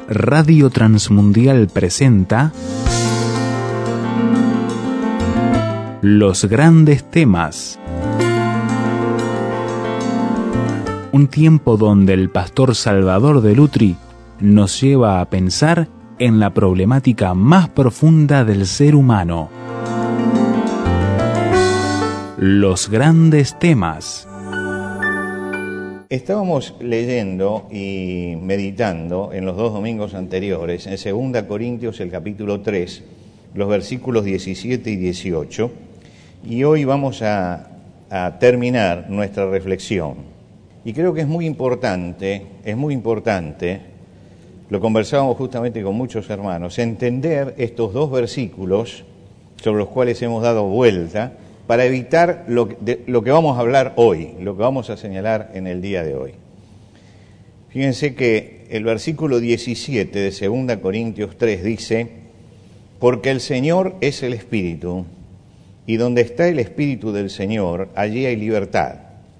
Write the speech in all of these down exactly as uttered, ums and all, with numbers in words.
Radio Transmundial presenta Los Grandes Temas. Un tiempo donde el pastor Salvador de Lutri nos lleva a pensar en la problemática más profunda del ser humano. Los Grandes Temas. Estábamos leyendo y meditando en los dos domingos anteriores, en segunda Corintios, el capítulo tres, los versículos diecisiete y dieciocho, y hoy vamos a, a terminar nuestra reflexión. Y creo que es muy importante, es muy importante, lo conversábamos justamente con muchos hermanos, entender estos dos versículos sobre los cuales hemos dado vuelta, para evitar lo, de, lo que vamos a hablar hoy, lo que vamos a señalar en el día de hoy. Fíjense que el versículo diecisiete de segunda Corintios tres dice: porque el Señor es el Espíritu, y donde está el Espíritu del Señor, allí hay libertad.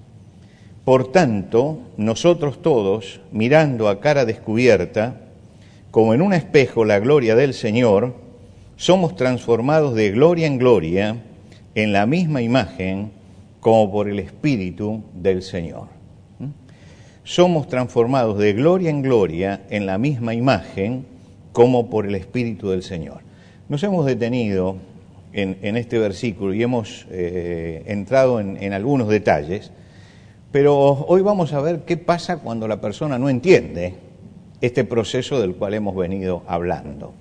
Por tanto, nosotros todos, mirando a cara descubierta, como en un espejo la gloria del Señor, somos transformados de gloria en gloria, en la misma imagen como por el Espíritu del Señor. ¿Mm? Somos transformados de gloria en gloria en la misma imagen como por el Espíritu del Señor. Nos hemos detenido en, en este versículo y hemos eh, entrado en, en algunos detalles, pero hoy vamos a ver qué pasa cuando la persona no entiende este proceso del cual hemos venido hablando.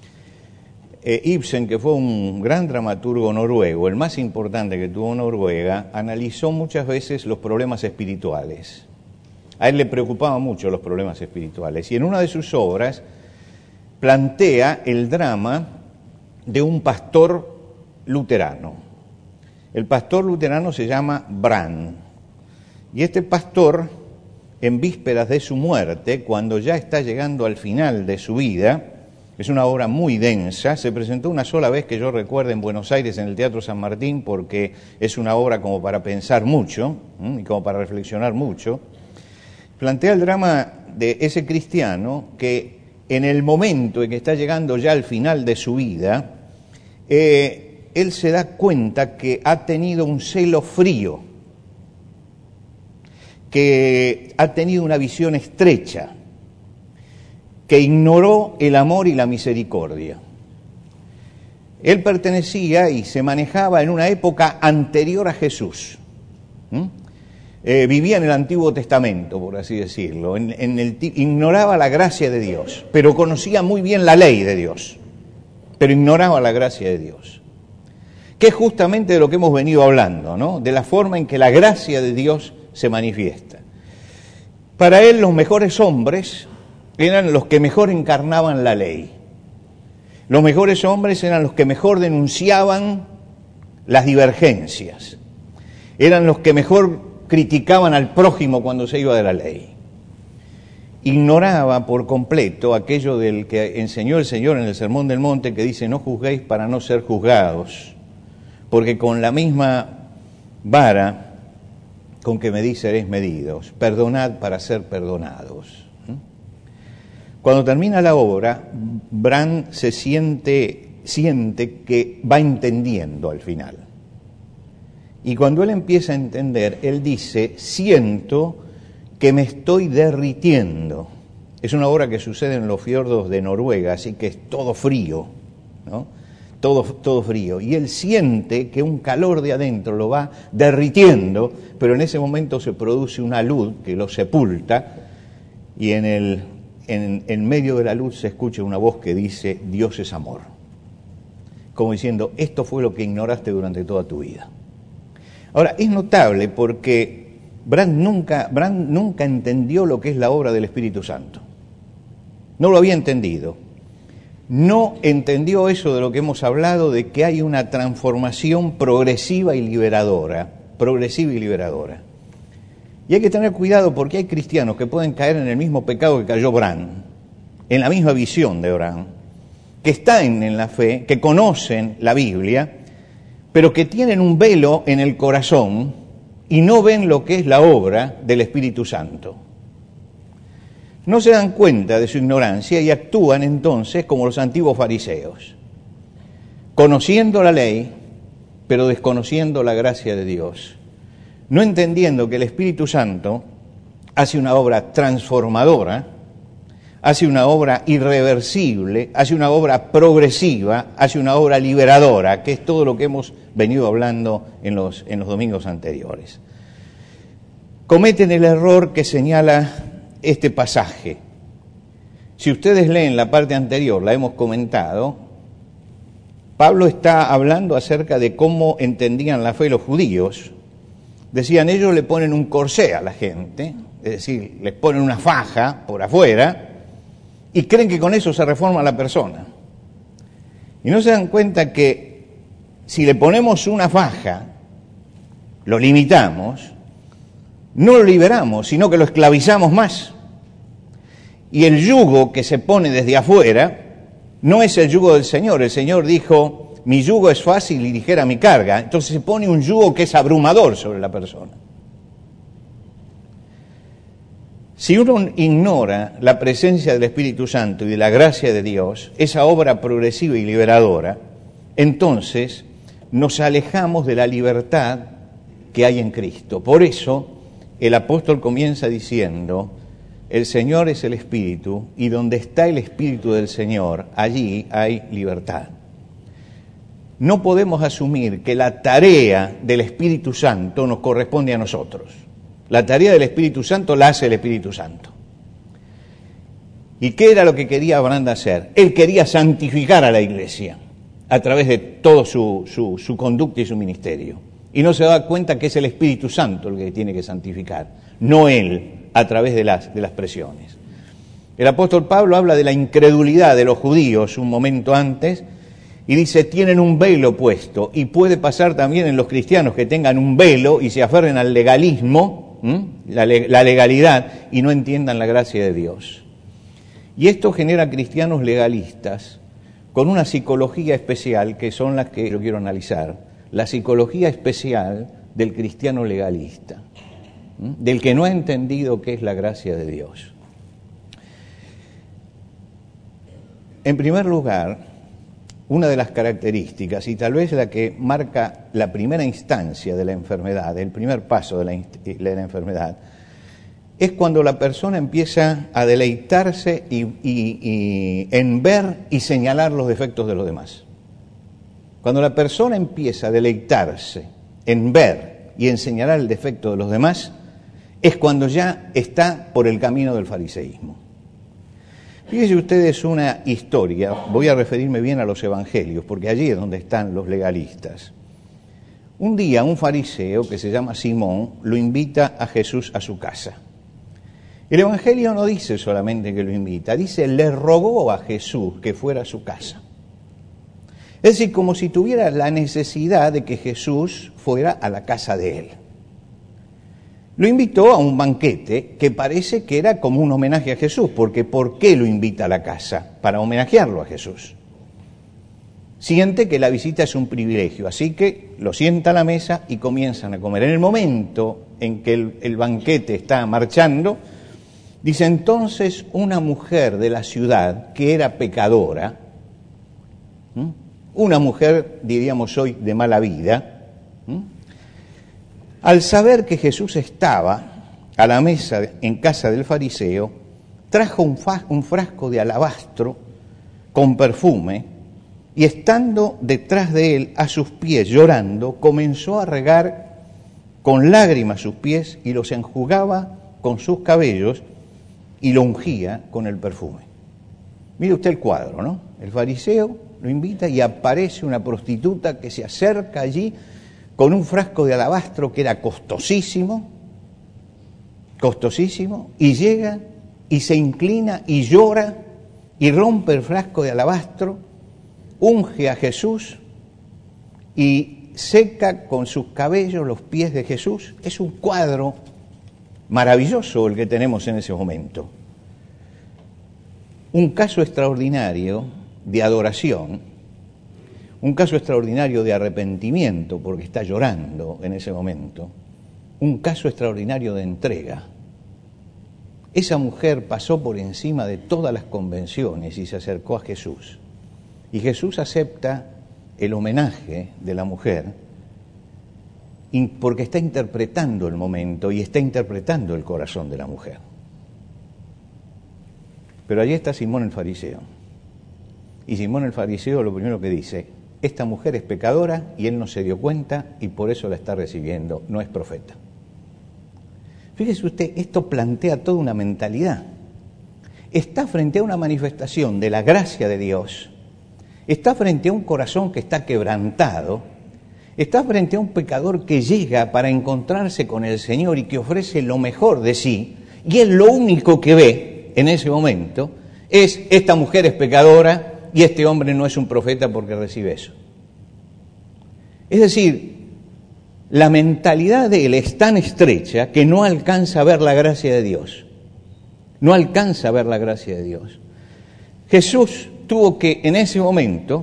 Eh, Ibsen, que fue un gran dramaturgo noruego, el más importante que tuvo Noruega, analizó muchas veces los problemas espirituales. A él le preocupaban mucho los problemas espirituales y en una de sus obras plantea el drama de un pastor luterano. El pastor luterano se llama Brand y este pastor, en vísperas de su muerte, cuando ya está llegando al final de su vida, es una obra muy densa, se presentó una sola vez que yo recuerde en Buenos Aires en el Teatro San Martín porque es una obra como para pensar mucho ¿m? y como para reflexionar mucho. Plantea el drama de ese cristiano que en el momento en que está llegando ya al final de su vida, eh, él se da cuenta que ha tenido un celo frío, que ha tenido una visión estrecha, que ignoró el amor y la misericordia. Él pertenecía y se manejaba en una época anterior a Jesús. ¿Mm? Eh, vivía en el Antiguo Testamento, por así decirlo. En, en el, ignoraba la gracia de Dios, pero conocía muy bien la ley de Dios, pero ignoraba la gracia de Dios. Que es justamente de lo que hemos venido hablando, ¿no? De la forma en que la gracia de Dios se manifiesta. Para él, los mejores hombres eran los que mejor encarnaban la ley. Los mejores hombres eran los que mejor denunciaban las divergencias. Eran los que mejor criticaban al prójimo cuando se iba de la ley. Ignoraba por completo aquello del que enseñó el Señor en el Sermón del Monte, que dice: no juzguéis para no ser juzgados, porque con la misma vara con que medís seréis medidos, perdonad para ser perdonados. Cuando termina la obra, Brand se siente, siente que va entendiendo al final. Y cuando él empieza a entender, él dice: siento que me estoy derritiendo. Es una obra que sucede en los fiordos de Noruega, así que es todo frío, ¿no? Todo, todo frío. Y él siente que un calor de adentro lo va derritiendo, pero en ese momento se produce una luz que lo sepulta y en el... En, en medio de la luz se escucha una voz que dice: Dios es amor. Como diciendo, esto fue lo que ignoraste durante toda tu vida. Ahora, es notable porque Brand nunca, Brand nunca entendió lo que es la obra del Espíritu Santo. No lo había entendido. No entendió eso de lo que hemos hablado, de que hay una transformación progresiva y liberadora. Progresiva y liberadora. Y hay que tener cuidado porque hay cristianos que pueden caer en el mismo pecado que cayó Brand, en la misma visión de Brand, que están en la fe, que conocen la Biblia, pero que tienen un velo en el corazón y no ven lo que es la obra del Espíritu Santo. no se dan cuenta de su ignorancia y actúan entonces como los antiguos fariseos, conociendo la ley, pero desconociendo la gracia de Dios, no entendiendo que el Espíritu Santo hace una obra transformadora, hace una obra irreversible, hace una obra progresiva, hace una obra liberadora, que es todo lo que hemos venido hablando en los, en los domingos anteriores. Cometen el error que señala este pasaje. Si ustedes leen la parte anterior, la hemos comentado, Pablo está hablando acerca de cómo entendían la fe los judíos. Decían, ellos le ponen un corsé a la gente, es decir, les ponen una faja por afuera y creen que con eso se reforma la persona. Y no se dan cuenta que si le ponemos una faja, lo limitamos, no lo liberamos, sino que lo esclavizamos más. Y el yugo que se pone desde afuera no es el yugo del Señor. El Señor dijo, mi yugo es fácil y ligera mi carga. Entonces se pone un yugo que es abrumador sobre la persona. Si uno ignora la presencia del Espíritu Santo y de la gracia de Dios, esa obra progresiva y liberadora, entonces nos alejamos de la libertad que hay en Cristo. Por eso el apóstol comienza diciendo, el Señor es el Espíritu, y donde está el Espíritu del Señor, allí hay libertad. No podemos asumir que la tarea del Espíritu Santo nos corresponde a nosotros. La tarea del Espíritu Santo la hace el Espíritu Santo. ¿Y qué era lo que quería Abraham hacer? Él quería santificar a la iglesia a través de todo su, su, su conducta y su ministerio. Y no se da cuenta que es el Espíritu Santo el que tiene que santificar, no él, a través de las, de las presiones. El apóstol Pablo habla de la incredulidad de los judíos un momento antes y dice, tienen un velo puesto, y puede pasar también en los cristianos que tengan un velo y se aferren al legalismo, ¿m? La, la legalidad, y no entiendan la gracia de Dios. Y esto genera cristianos legalistas con una psicología especial, que son las que yo quiero analizar, la psicología especial del cristiano legalista, ¿m? Del que no ha entendido qué es la gracia de Dios. En primer lugar, una de las características, y tal vez la que marca la primera instancia de la enfermedad, el primer paso de la, de la enfermedad, es cuando la persona empieza a deleitarse y, y, y en ver y señalar los defectos de los demás. Cuando la persona empieza a deleitarse en ver y en señalar el defecto de los demás, es cuando ya está por el camino del fariseísmo. Fíjense ustedes una historia, voy a referirme bien a los evangelios, porque allí es donde están los legalistas. Un día un fariseo que se llama Simón lo invita a Jesús a su casa. El evangelio no dice solamente que lo invita, dice le rogó a Jesús que fuera a su casa. Es decir, como si tuviera la necesidad de que Jesús fuera a la casa de él. Lo invitó a un banquete que parece que era como un homenaje a Jesús, porque ¿por qué lo invita a la casa? Para homenajearlo a Jesús. Siente que la visita es un privilegio, así que lo sienta a la mesa y comienzan a comer. En el momento en que el, el banquete está marchando, dice entonces una mujer de la ciudad que era pecadora, ¿m? Una mujer, diríamos hoy, de mala vida, ¿m? Al saber que Jesús estaba a la mesa en casa del fariseo, trajo un, fa- un frasco de alabastro con perfume y estando detrás de él a sus pies llorando, comenzó a regar con lágrimas sus pies y los enjugaba con sus cabellos y lo ungía con el perfume. Mire usted el cuadro, ¿no? El fariseo lo invita y aparece una prostituta que se acerca allí con un frasco de alabastro que era costosísimo, costosísimo, y llega y se inclina y llora y rompe el frasco de alabastro, unge a Jesús y seca con sus cabellos los pies de Jesús. Es un cuadro maravilloso el que tenemos en ese momento. Un caso extraordinario de adoración, un caso extraordinario de arrepentimiento, porque está llorando en ese momento, un caso extraordinario de entrega. Esa mujer pasó por encima de todas las convenciones y se acercó a Jesús. Y Jesús acepta el homenaje de la mujer porque está interpretando el momento y está interpretando el corazón de la mujer. Pero allí está Simón el fariseo. Y Simón el fariseo lo primero que dice: esta mujer es pecadora y él no se dio cuenta y por eso la está recibiendo, no es profeta. Fíjese usted, esto plantea toda una mentalidad. Está frente a una manifestación de la gracia de Dios, está frente a un corazón que está quebrantado, está frente a un pecador que llega para encontrarse con el Señor y que ofrece lo mejor de sí, y él lo único que ve en ese momento es: esta mujer es pecadora y este hombre no es un profeta porque recibe eso. Es decir, la mentalidad de él es tan estrecha que no alcanza a ver la gracia de Dios. No alcanza a ver la gracia de Dios. Jesús tuvo que, en ese momento,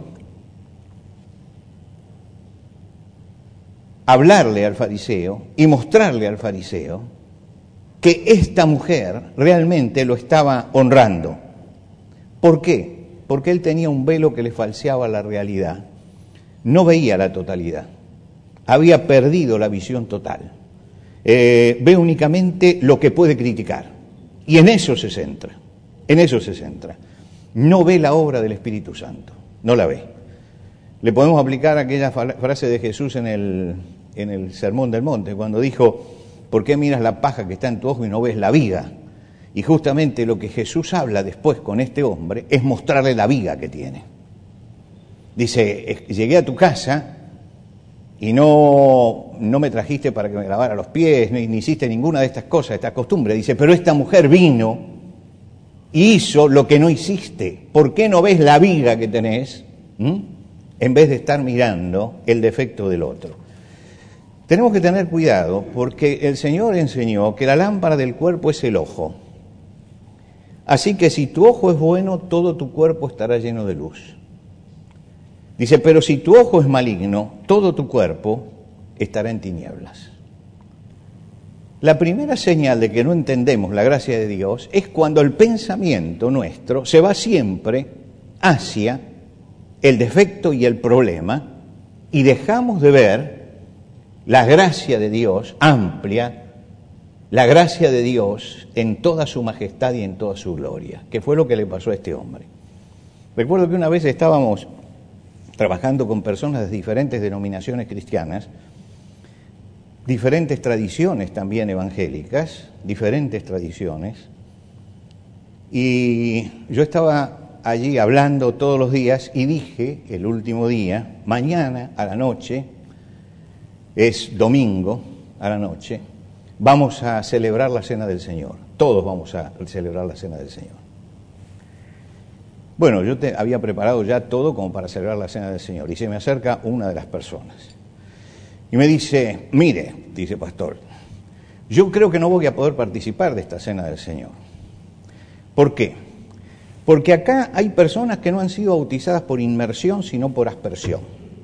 hablarle al fariseo y mostrarle al fariseo que esta mujer realmente lo estaba honrando. ¿Por qué? Porque él tenía un velo que le falseaba la realidad. No veía la totalidad. Había perdido la visión total. Eh, ve únicamente lo que puede criticar. Y en eso se centra. En eso se centra. No ve la obra del Espíritu Santo. No la ve. Le podemos aplicar aquella frase de Jesús en el, en el Sermón del Monte, cuando dijo: ¿por qué miras la paja que está en tu ojo y no ves la viga? Y justamente lo que Jesús habla después con este hombre es mostrarle la viga que tiene. Dice: llegué a tu casa y no, no me trajiste para que me lavara los pies, ni, ni hiciste ninguna de estas cosas, esta costumbre. Dice: pero esta mujer vino y hizo lo que no hiciste. ¿Por qué no ves la viga que tenés? ¿Mm? En vez de estar mirando el defecto del otro. Tenemos que tener cuidado porque el Señor enseñó que la lámpara del cuerpo es el ojo. Así que si tu ojo es bueno, todo tu cuerpo estará lleno de luz. Dice: pero si tu ojo es maligno, todo tu cuerpo estará en tinieblas. La primera señal de que no entendemos la gracia de Dios es cuando el pensamiento nuestro se va siempre hacia el defecto y el problema y dejamos de ver la gracia de Dios amplia, la gracia de Dios en toda su majestad y en toda su gloria, que fue lo que le pasó a este hombre. Recuerdo que una vez estábamos trabajando con personas de diferentes denominaciones cristianas, diferentes tradiciones también evangélicas, diferentes tradiciones, y yo estaba allí hablando todos los días y dije el último día: mañana a la noche, es domingo a la noche, vamos a celebrar la Cena del Señor, todos vamos a celebrar la Cena del Señor. Bueno, yo te había preparado ya todo como para celebrar la Cena del Señor, y se me acerca una de las personas y me dice: mire, dice, pastor, yo creo que no voy a poder participar de esta Cena del Señor. ¿Por qué? Porque acá hay personas que no han sido bautizadas por inmersión, sino por aspersión.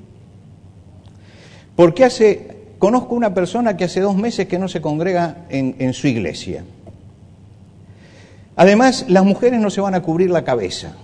Porque hace, conozco una persona que hace dos meses que no se congrega en, en su iglesia. Además, las mujeres no se van a cubrir la cabeza.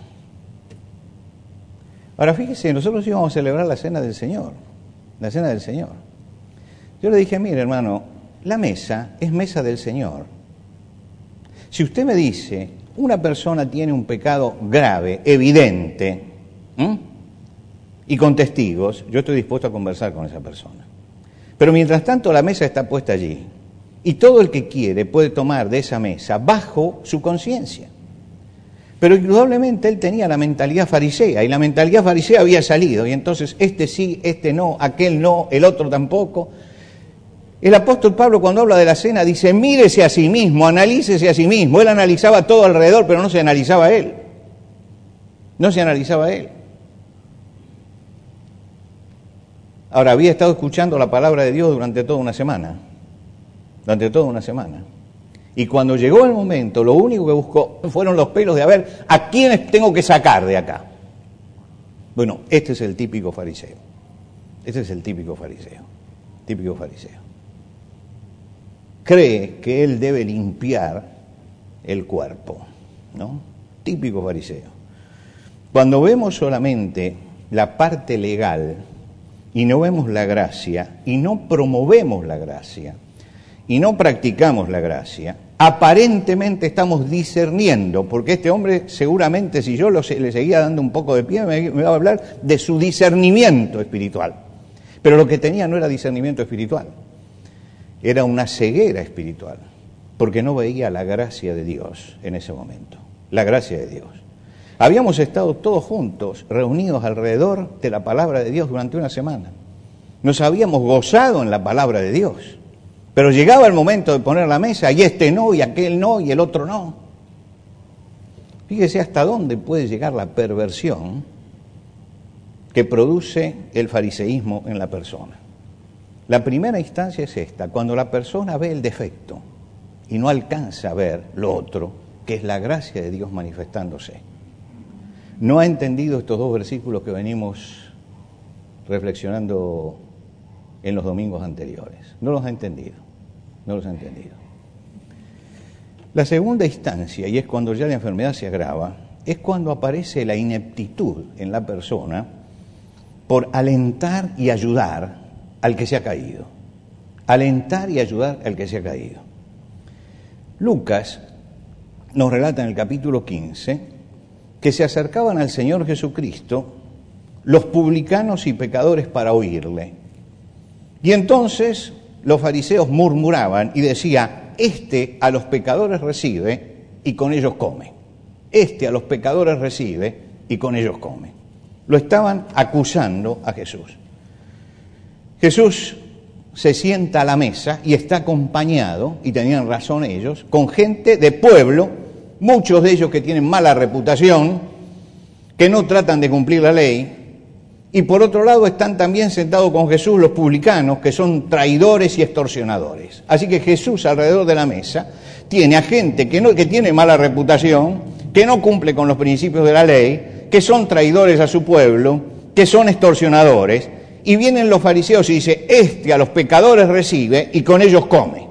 Ahora fíjese, nosotros íbamos a celebrar la Cena del Señor, la Cena del Señor. Yo le dije: mire, hermano, la mesa es mesa del Señor. Si usted me dice, una persona tiene un pecado grave, evidente, ¿m? y con testigos, yo estoy dispuesto a conversar con esa persona. Pero mientras tanto la mesa está puesta allí, y todo el que quiere puede tomar de esa mesa bajo su conciencia. Pero indudablemente él tenía la mentalidad farisea, y la mentalidad farisea había salido, y entonces este sí, este no, aquel no, el otro tampoco. El apóstol Pablo, cuando habla de la cena, dice: mírese a sí mismo, analícese a sí mismo. Él analizaba todo alrededor, pero no se analizaba a él. No se analizaba a él. Ahora, había estado escuchando la palabra de Dios durante toda una semana. Durante toda una semana. Y cuando llegó el momento, lo único que buscó fueron los pelos de a ver a quiénes tengo que sacar de acá. Bueno, este es el típico fariseo. Este es el típico fariseo. Típico fariseo. Cree que él debe limpiar el cuerpo, ¿no? Típico fariseo. Cuando vemos solamente la parte legal y no vemos la gracia y no promovemos la gracia y no practicamos la gracia, aparentemente estamos discerniendo, porque este hombre seguramente, si yo lo, le seguía dando un poco de pie, me, me va a hablar de su discernimiento espiritual. Pero lo que tenía no era discernimiento espiritual, era una ceguera espiritual, porque no veía la gracia de Dios en ese momento, la gracia de Dios. Habíamos estado todos juntos, reunidos alrededor de la palabra de Dios durante una semana. Nos habíamos gozado en la palabra de Dios. Pero llegaba el momento de poner la mesa y este no, y aquel no, y el otro no. Fíjese hasta dónde puede llegar la perversión que produce el fariseísmo en la persona. La primera instancia es esta, cuando la persona ve el defecto y no alcanza a ver lo otro, que es la gracia de Dios manifestándose. No ha entendido estos dos versículos que venimos reflexionando en los domingos anteriores. No los ha entendido, no los ha entendido. La segunda instancia, y es cuando ya la enfermedad se agrava, es cuando aparece la ineptitud en la persona por alentar y ayudar al que se ha caído. Alentar y ayudar al que se ha caído. Lucas nos relata en el capítulo quince que se acercaban al Señor Jesucristo los publicanos y pecadores para oírle. Y entonces los fariseos murmuraban y decían, este a los pecadores recibe y con ellos come. Este a los pecadores recibe y con ellos come. Lo estaban acusando a Jesús. Jesús se sienta a la mesa y está acompañado, y tenían razón ellos, con gente de pueblo, muchos de ellos que tienen mala reputación, que no tratan de cumplir la ley. Y por otro lado están también sentados con Jesús los publicanos, que son traidores y extorsionadores. Así que Jesús alrededor de la mesa tiene a gente que, no, que tiene mala reputación, que no cumple con los principios de la ley, que son traidores a su pueblo, que son extorsionadores, y vienen los fariseos y dicen, este a los pecadores recibe y con ellos come.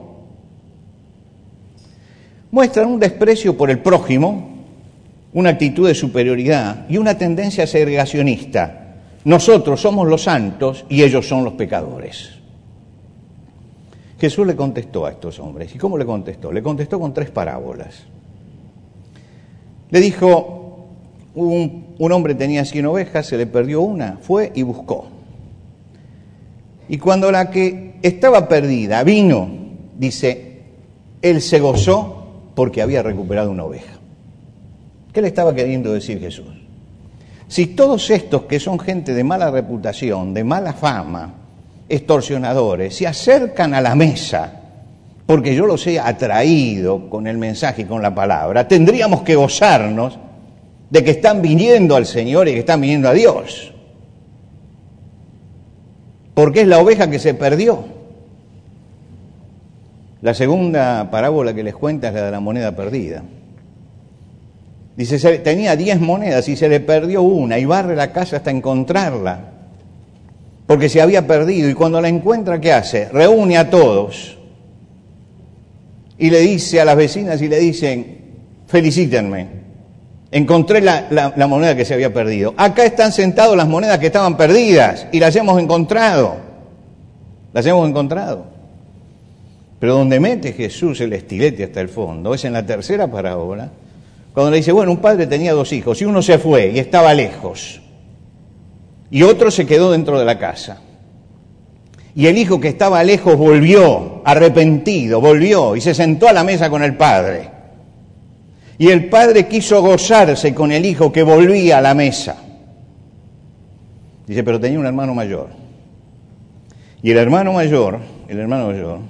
Muestran un desprecio por el prójimo, una actitud de superioridad y una tendencia segregacionista. Nosotros somos los santos y ellos son los pecadores. Jesús le contestó a estos hombres. ¿Y cómo le contestó? Le contestó con tres parábolas. Le dijo, un, un hombre tenía cien ovejas, se le perdió una, fue y buscó. Y cuando la que estaba perdida vino, dice, él se gozó porque había recuperado una oveja. ¿Qué le estaba queriendo decir Jesús? Si todos estos que son gente de mala reputación, de mala fama, extorsionadores, se acercan a la mesa, porque yo los he atraído con el mensaje y con la palabra, tendríamos que gozarnos de que están viniendo al Señor y que están viniendo a Dios. Porque es la oveja que se perdió. La segunda parábola que les cuenta es la de la moneda perdida. Dice, tenía diez monedas y se le perdió una y barre la casa hasta encontrarla, porque se había perdido. Y cuando la encuentra, ¿qué hace? Reúne a todos y le dice a las vecinas y le dicen, felicítenme, encontré la, la, la moneda que se había perdido. Acá están sentados las monedas que estaban perdidas y las hemos encontrado, las hemos encontrado. Pero donde mete Jesús el estilete hasta el fondo es en la tercera parábola, cuando le dice, bueno, un padre tenía dos hijos y uno se fue y estaba lejos y otro se quedó dentro de la casa. Y el hijo que estaba lejos volvió, arrepentido, volvió y se sentó a la mesa con el padre. Y el padre quiso gozarse con el hijo que volvía a la mesa. Dice, pero tenía un hermano mayor. Y el hermano mayor, el hermano mayor,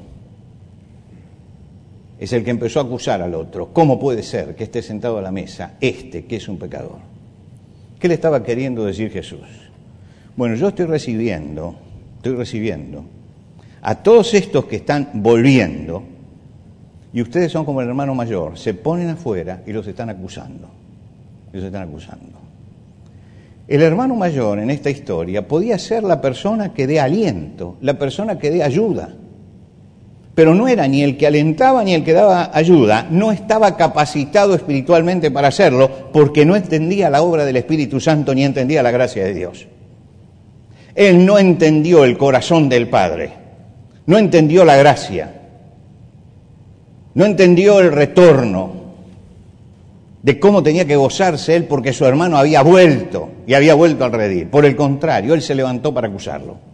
es el que empezó a acusar al otro. ¿Cómo puede ser que esté sentado a la mesa este, que es un pecador? ¿Qué le estaba queriendo decir Jesús? Bueno, yo estoy recibiendo, estoy recibiendo a todos estos que están volviendo, y ustedes son como el hermano mayor, se ponen afuera y los están acusando. Los están acusando. El hermano mayor en esta historia podía ser la persona que dé aliento, la persona que dé ayuda. pero no era ni el que alentaba ni el que daba ayuda, no estaba capacitado espiritualmente para hacerlo, porque no entendía la obra del Espíritu Santo ni entendía la gracia de Dios. Él no entendió el corazón del Padre, no entendió la gracia, no entendió el retorno de cómo tenía que gozarse él porque su hermano había vuelto y había vuelto al redil. Por el contrario, él se levantó para acusarlo.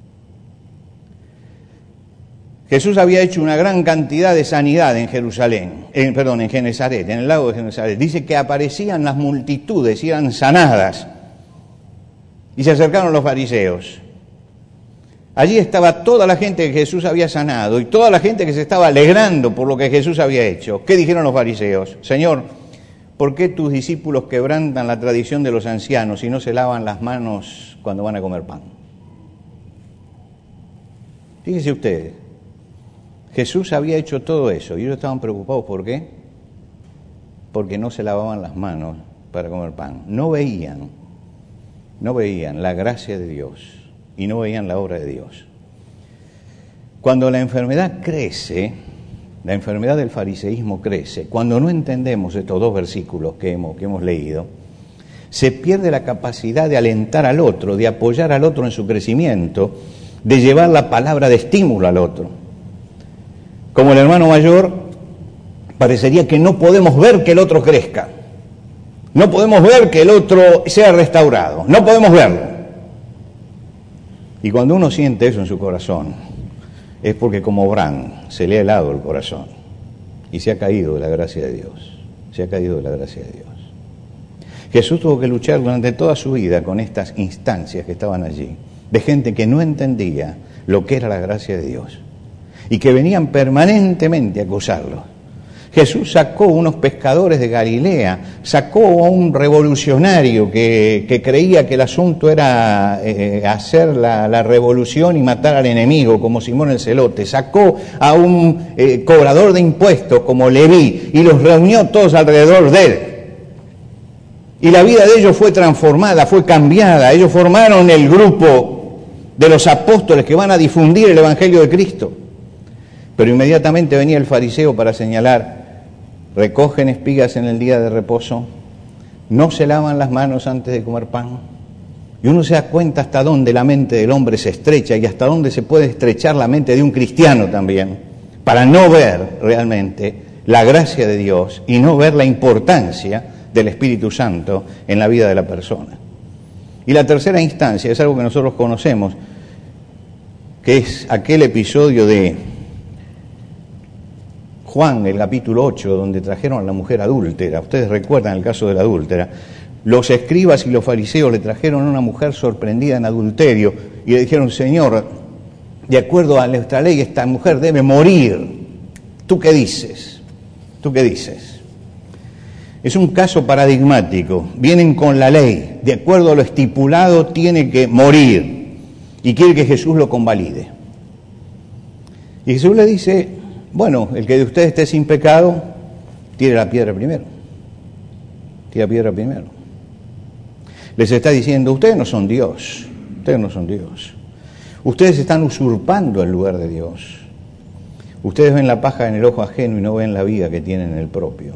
Jesús había hecho una gran cantidad de sanidad en Jerusalén, en, perdón, en Genesaret, en el lago de Genesaret. Dice que aparecían las multitudes y eran sanadas. Y se acercaron los fariseos. Allí estaba toda la gente que Jesús había sanado y toda la gente que se estaba alegrando por lo que Jesús había hecho. ¿Qué dijeron los fariseos? Señor, ¿por qué tus discípulos quebrantan la tradición de los ancianos y no se lavan las manos cuando van a comer pan? Fíjense ustedes. Jesús había hecho todo eso y ellos estaban preocupados. ¿Por qué? Porque no se lavaban las manos para comer pan. No veían, no veían la gracia de Dios y no veían la obra de Dios. Cuando la enfermedad crece, la enfermedad del fariseísmo crece, cuando no entendemos estos dos versículos que hemos, que hemos leído, se pierde la capacidad de alentar al otro, de apoyar al otro en su crecimiento, de llevar la palabra de estímulo al otro. Como el hermano mayor, parecería que no podemos ver que el otro crezca. No podemos ver que el otro sea restaurado. No podemos verlo. Y cuando uno siente eso en su corazón, es porque como Bran se le ha helado el corazón y se ha caído de la gracia de Dios. Se ha caído de la gracia de Dios. Jesús tuvo que luchar durante toda su vida con estas instancias que estaban allí, de gente que no entendía lo que era la gracia de Dios y que venían permanentemente a acusarlo. Jesús sacó unos pescadores de Galilea, sacó a un revolucionario que, que creía que el asunto era eh, hacer la, la revolución y matar al enemigo, como Simón el Celote, sacó a un eh, cobrador de impuestos como Leví y los reunió todos alrededor de él. Y la vida de ellos fue transformada, fue cambiada. Ellos formaron el grupo de los apóstoles que van a difundir el Evangelio de Cristo. Pero inmediatamente venía el fariseo para señalar, recogen espigas en el día de reposo, no se lavan las manos antes de comer pan. Y uno se da cuenta hasta dónde la mente del hombre se estrecha y hasta dónde se puede estrechar la mente de un cristiano también, para no ver realmente la gracia de Dios y no ver la importancia del Espíritu Santo en la vida de la persona. Y la tercera instancia es algo que nosotros conocemos, que es aquel episodio de Juan, el capítulo ocho, donde trajeron a la mujer adúltera. Ustedes recuerdan el caso de la adúltera. Los escribas y los fariseos le trajeron a una mujer sorprendida en adulterio y le dijeron, Señor, de acuerdo a nuestra ley, esta mujer debe morir. ¿Tú qué dices? ¿Tú qué dices? Es un caso paradigmático. Vienen con la ley. De acuerdo a lo estipulado, tiene que morir. Y quiere que Jesús lo convalide. Y Jesús le dice, bueno, el que de ustedes esté sin pecado, tire la piedra primero. Tire la piedra primero. Les está diciendo, ustedes no son Dios. Ustedes no son Dios. Ustedes están usurpando el lugar de Dios. Ustedes ven la paja en el ojo ajeno y no ven la viga que tienen en el propio.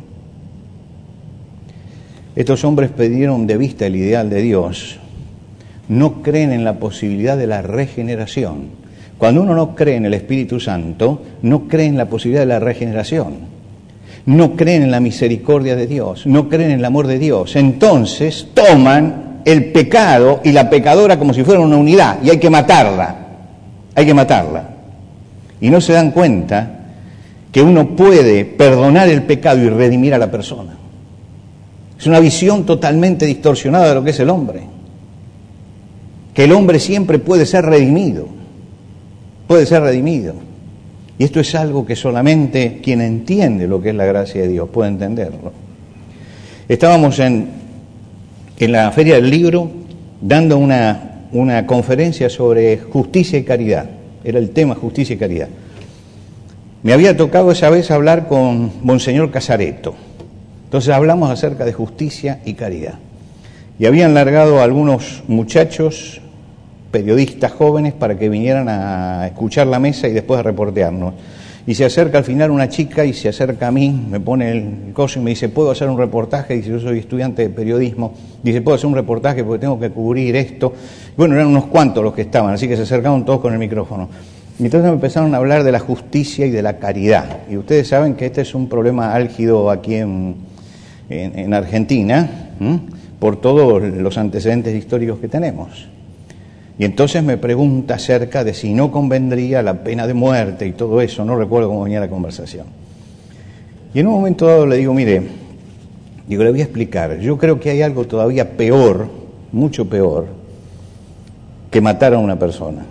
Estos hombres perdieron de vista el ideal de Dios. No creen en la posibilidad de la regeneración. Cuando uno no cree en el Espíritu Santo, no cree en la posibilidad de la regeneración. No creen en la misericordia de Dios, no creen en el amor de Dios. Entonces toman el pecado y la pecadora como si fuera una unidad y hay que matarla. Hay que matarla. Y no se dan cuenta que uno puede perdonar el pecado y redimir a la persona. Es una visión totalmente distorsionada de lo que es el hombre. Que el hombre siempre puede ser redimido. Puede ser redimido. Y esto es algo que solamente quien entiende lo que es la gracia de Dios puede entenderlo. Estábamos en, en la Feria del Libro dando una, una conferencia sobre justicia y caridad. Era el tema justicia y caridad. Me había tocado esa vez hablar con Monseñor Casareto. Entonces hablamos acerca de justicia y caridad. Y habían largado a algunos muchachos, periodistas jóvenes, para que vinieran a escuchar la mesa y después a reportearnos. Y se acerca al final una chica y se acerca a mí, me pone el coso y me dice, ¿puedo hacer un reportaje? Dice, yo soy estudiante de periodismo. Dice, ¿puedo hacer un reportaje porque tengo que cubrir esto? Bueno, eran unos cuantos los que estaban, así que se acercaron todos con el micrófono. Y entonces me empezaron a hablar de la justicia y de la caridad. Y ustedes saben que este es un problema álgido aquí en, en, en Argentina, ¿m? por todos los antecedentes históricos que tenemos. Y entonces me pregunta acerca de si no convendría la pena de muerte y todo eso, no recuerdo cómo venía la conversación. Y en un momento dado le digo, mire, digo, le voy a explicar, yo creo que hay algo todavía peor, mucho peor, que matar a una persona.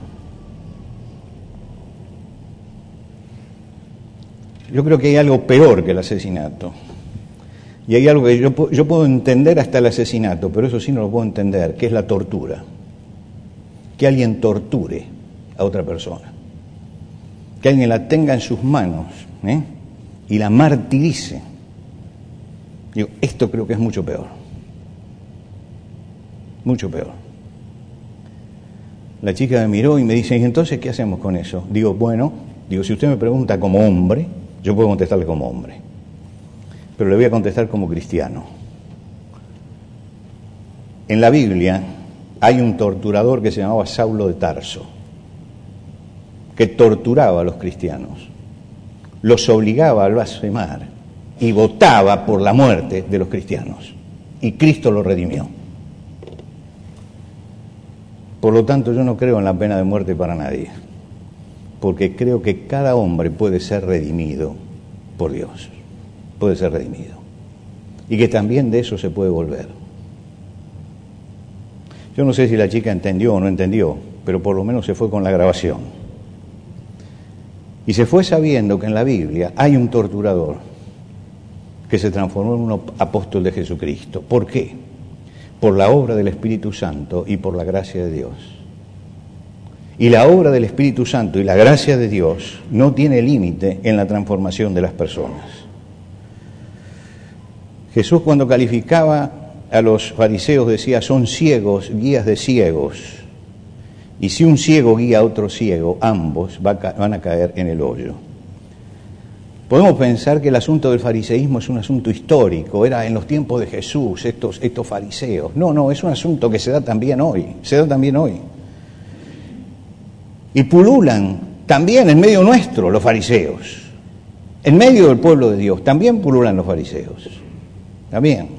Yo creo que hay algo peor que el asesinato. Y hay algo que yo, yo puedo entender hasta el asesinato, pero eso sí no lo puedo entender, que es la tortura. Que alguien torture a otra persona, que alguien la tenga en sus manos, ¿eh? y la martirice. Digo, esto creo que es mucho peor, mucho peor. La chica me miró y me dice, ¿y entonces qué hacemos con eso? Digo, bueno, digo, si usted me pregunta como hombre, yo puedo contestarle como hombre, pero le voy a contestar como cristiano. En la Biblia hay un torturador que se llamaba Saulo de Tarso, que torturaba a los cristianos, los obligaba a blasfemar y votaba por la muerte de los cristianos. Y Cristo lo redimió. Por lo tanto, yo no creo en la pena de muerte para nadie, porque creo que cada hombre puede ser redimido por Dios, puede ser redimido, y que también de eso se puede volver. Yo no sé si la chica entendió o no entendió, pero por lo menos se fue con la grabación. Y se fue sabiendo que en la Biblia hay un torturador que se transformó en un apóstol de Jesucristo. ¿Por qué? Por la obra del Espíritu Santo y por la gracia de Dios. Y la obra del Espíritu Santo y la gracia de Dios no tiene límite en la transformación de las personas. Jesús, cuando calificaba a los fariseos, decía, son ciegos, guías de ciegos. Y si un ciego guía a otro ciego, ambos va a, van a caer en el hoyo. Podemos pensar que el asunto del fariseísmo es un asunto histórico, era en los tiempos de Jesús, estos, estos fariseos. No, no, es un asunto que se da también hoy, se da también hoy. Y pululan también en medio nuestro los fariseos, en medio del pueblo de Dios, también pululan los fariseos, también.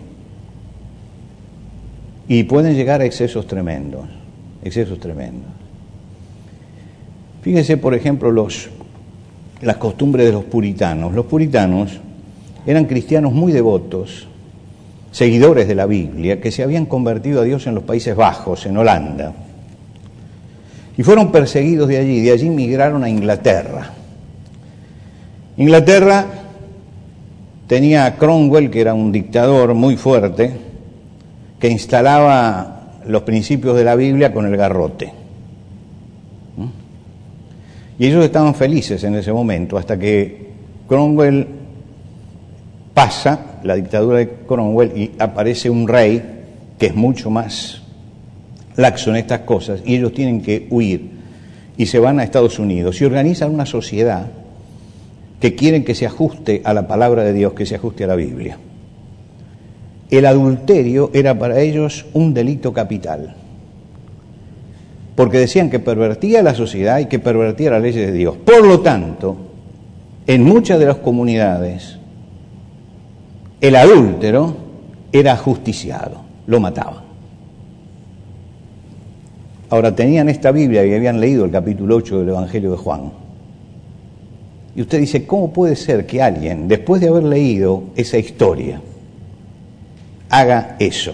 Y pueden llegar a excesos tremendos, excesos tremendos. Fíjense, por ejemplo, los, las costumbres de los puritanos. Los puritanos eran cristianos muy devotos, seguidores de la Biblia, que se habían convertido a Dios en los Países Bajos, en Holanda. Y fueron perseguidos de allí, de allí migraron a Inglaterra. Inglaterra tenía a Cromwell, que era un dictador muy fuerte, que instalaba los principios de la Biblia con el garrote. Y ellos estaban felices en ese momento, hasta que Cromwell pasa, la dictadura de Cromwell, y aparece un rey que es mucho más laxo en estas cosas, y ellos tienen que huir, y se van a Estados Unidos, y organizan una sociedad que quieren que se ajuste a la palabra de Dios, que se ajuste a la Biblia. El adulterio era para ellos un delito capital, porque decían que pervertía la sociedad y que pervertía las leyes de Dios. Por lo tanto, en muchas de las comunidades, el adúltero era ajusticiado, lo mataban. Ahora, tenían esta Biblia y habían leído el capítulo ocho del Evangelio de Juan. Y usted dice, ¿cómo puede ser que alguien, después de haber leído esa historia, haga eso?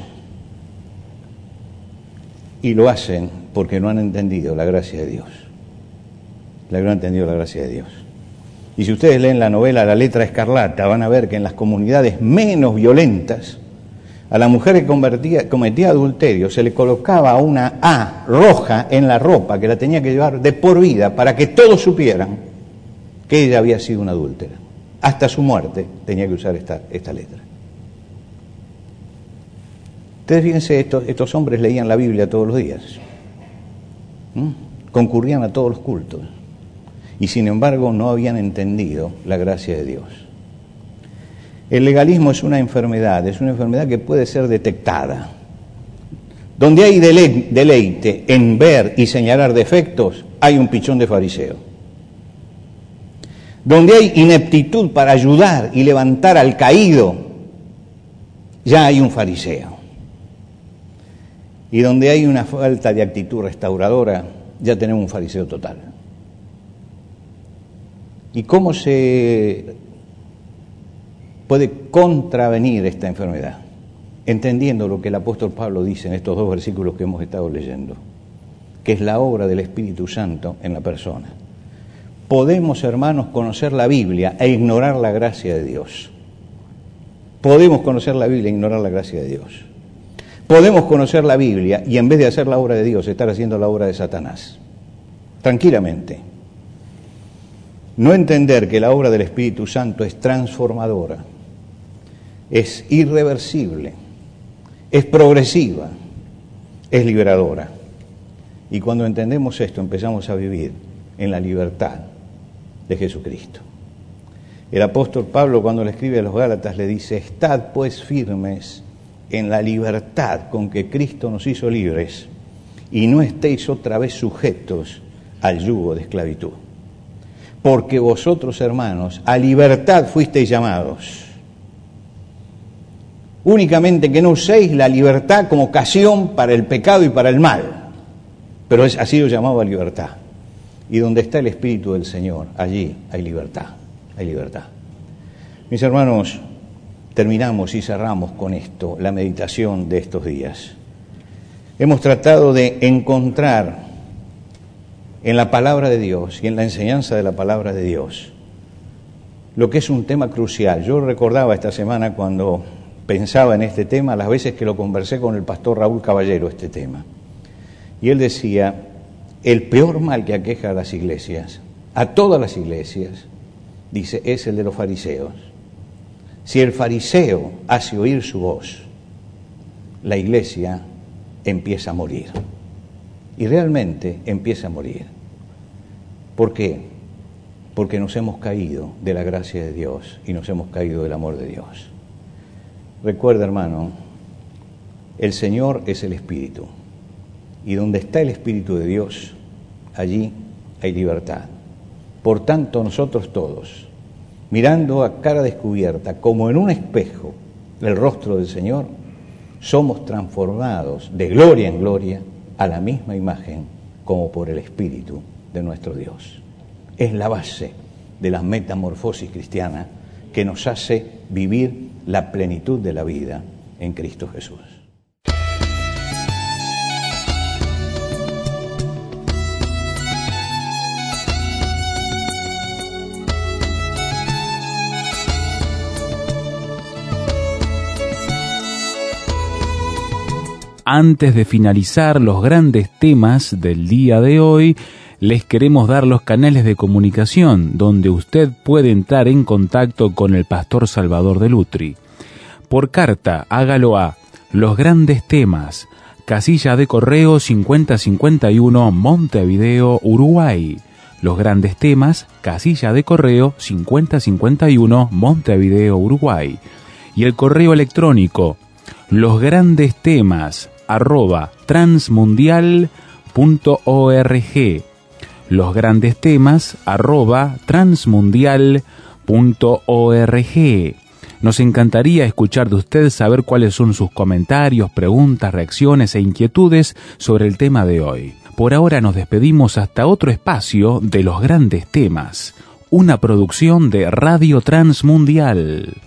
Y lo hacen porque no han entendido la gracia de Dios. No han entendido la gracia de Dios. Y si ustedes leen la novela La letra escarlata, van a ver que en las comunidades menos violentas, a la mujer que convertía, cometía adulterio se le colocaba una A roja en la ropa que la tenía que llevar de por vida para que todos supieran que ella había sido una adúltera. Hasta su muerte tenía que usar esta, esta letra. Ustedes fíjense, estos, estos hombres leían la Biblia todos los días, ¿Mm? concurrían a todos los cultos, y sin embargo no habían entendido la gracia de Dios. El legalismo es una enfermedad, es una enfermedad que puede ser detectada. Donde hay dele- deleite en ver y señalar defectos, hay un pichón de fariseo. Donde hay ineptitud para ayudar y levantar al caído, ya hay un fariseo. Y donde hay una falta de actitud restauradora, ya tenemos un fariseo total. ¿Y cómo se puede contravenir esta enfermedad? Entendiendo lo que el apóstol Pablo dice en estos dos versículos que hemos estado leyendo, que es la obra del Espíritu Santo en la persona. Podemos, hermanos, conocer la Biblia e ignorar la gracia de Dios. Podemos conocer la Biblia e ignorar la gracia de Dios. Podemos conocer la Biblia y en vez de hacer la obra de Dios, estar haciendo la obra de Satanás. Tranquilamente. No entender que la obra del Espíritu Santo es transformadora, es irreversible, es progresiva, es liberadora. Y cuando entendemos esto, empezamos a vivir en la libertad de Jesucristo. El apóstol Pablo, cuando le escribe a los Gálatas, le dice: estad pues firmes en la libertad con que Cristo nos hizo libres, y no estéis otra vez sujetos al yugo de esclavitud. Porque vosotros, hermanos, a libertad fuisteis llamados. Únicamente que no uséis la libertad como ocasión para el pecado y para el mal, pero es, ha sido llamado a libertad. Y donde está el Espíritu del Señor, allí hay libertad, hay libertad. Mis hermanos, terminamos y cerramos con esto, la meditación de estos días. Hemos tratado de encontrar en la palabra de Dios y en la enseñanza de la palabra de Dios lo que es un tema crucial. Yo recordaba esta semana, cuando pensaba en este tema, las veces que lo conversé con el pastor Raúl Caballero, este tema. Y él decía: el peor mal que aqueja a las iglesias, a todas las iglesias, dice, es el de los fariseos. Si el fariseo hace oír su voz, la iglesia empieza a morir. Y realmente empieza a morir. ¿Por qué? Porque nos hemos caído de la gracia de Dios y nos hemos caído del amor de Dios. Recuerda, hermano, el Señor es el Espíritu. Y donde está el Espíritu de Dios, allí hay libertad. Por tanto, nosotros todos, mirando a cara descubierta, como en un espejo, el rostro del Señor, somos transformados de gloria en gloria a la misma imagen como por el Espíritu de nuestro Dios. Es la base de la metamorfosis cristiana que nos hace vivir la plenitud de la vida en Cristo Jesús. Antes de finalizar los grandes temas del día de hoy, les queremos dar los canales de comunicación donde usted puede entrar en contacto con el pastor Salvador de Lutri. Por carta, hágalo a Los Grandes Temas, casilla de correo cincuenta cincuenta y uno, Montevideo, Uruguay. Los Grandes Temas, casilla de correo cincuenta cincuenta y uno, Montevideo, Uruguay. Y el correo electrónico, Los Grandes Temas, arroba transmundial punto org. Los Grandes Temas, arroba transmundial punto org. Nos encantaría escuchar de usted, saber cuáles son sus comentarios, preguntas, reacciones e inquietudes sobre el tema de hoy. Por ahora nos despedimos hasta otro espacio de Los Grandes Temas, una producción de Radio Transmundial.